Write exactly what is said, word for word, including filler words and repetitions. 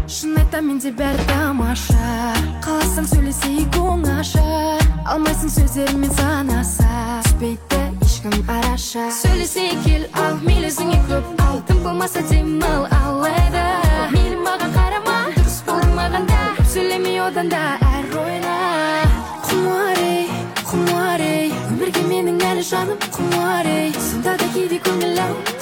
Шын айтам менде бәрі тамаша, қаласаң сөйлесейік оңаша, алмайсың сөздеріңмен санаса, түспейді ешкім араша. Сөйлесейік кел ал, мейлізіңе көп ал, тым болмаса демал алайда. Мейлі маған қарама, дұрыс болмағанда, көп сөйлемей одан да әр ойна. Құмарей, құмарей, өмірге менің әлі жаным құмарей, сонда да кейде көңіл ау.